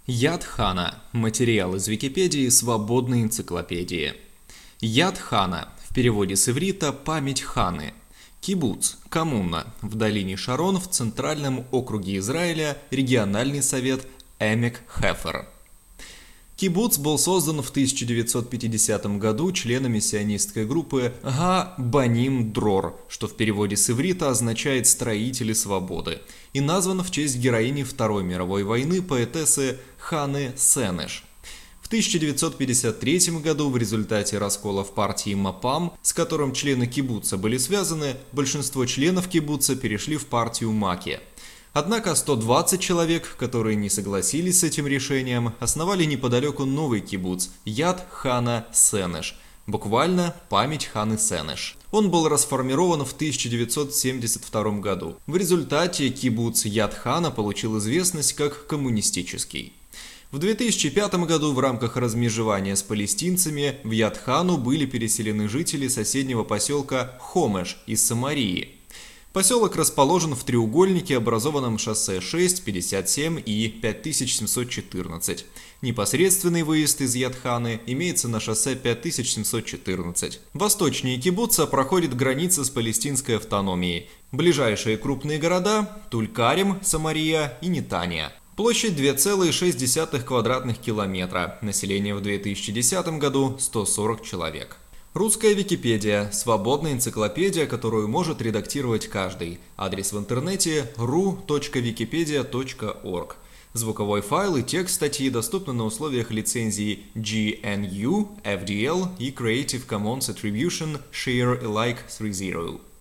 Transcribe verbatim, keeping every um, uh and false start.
Яд Хана. Материал из Википедии свободной энциклопедии. Яд Хана. В переводе с иврита «память Ханы». Кибуц. Коммуна. В долине Шарон в Центральном округе Израиля. Региональный совет Эмек-Хефер. Кибуц был создан в тысяча девятьсот пятидесятом году членами сионистской группы Га Баним Дрор, что в переводе с иврита означает «строители свободы», и назван в честь героини Второй мировой войны поэтессы Ханы Сенеш. В тысяча девятьсот пятьдесят третьем году в результате раскола в партии Мапам, с которым члены кибуца были связаны, большинство членов кибуца перешли в партию Маки. Однако сто двадцать человек, которые не согласились с этим решением, основали неподалеку новый кибуц Яд Хана Сенеш, буквально «память Ханы Сенеш». Он был расформирован в тысяча девятьсот семьдесят втором году. В результате кибуц Яд Хана получил известность как коммунистический. В две тысячи пятом году в рамках размежевания с палестинцами в Яд Хану были переселены жители соседнего поселка Хомеш из Самарии. Поселок расположен в треугольнике, образованном шоссе шесть, пятьдесят семь и пять тысяч семьсот четырнадцать. Непосредственный выезд из Яд-Ханы имеется на шоссе пять тысяч семьсот четырнадцать. Восточнее кибуца проходит граница с палестинской автономией. Ближайшие крупные города – Туль-Карим, Самария и Нетания. Площадь две целых шесть десятых квадратных километра. Население в две тысячи десятом году – сто сорок человек. Русская Википедия – свободная энциклопедия, которую может редактировать каждый. Адрес в интернете ру точка википедия точка орг. Звуковой файл и текст статьи доступны на условиях лицензии джи эн ю, эф ди эл и Creative Commons Attribution Share Alike три ноль.